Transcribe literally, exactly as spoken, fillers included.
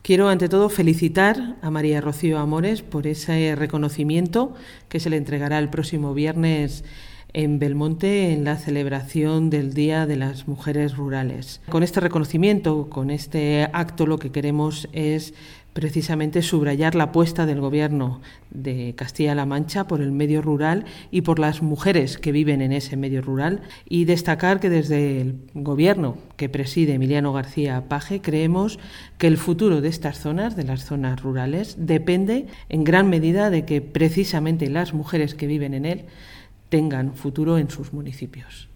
Quiero, ante todo, felicitar a María Rocío Amores por ese reconocimiento que se le entregará el próximo viernes en Belmonte en la celebración del Día de las Mujeres Rurales. Con este reconocimiento, con este acto, lo que queremos es precisamente subrayar la apuesta del Gobierno de Castilla-La Mancha por el medio rural y por las mujeres que viven en ese medio rural, y destacar que desde el Gobierno que preside Emiliano García Paje creemos que el futuro de estas zonas, de las zonas rurales, depende en gran medida de que precisamente las mujeres que viven en él tengan futuro en sus municipios.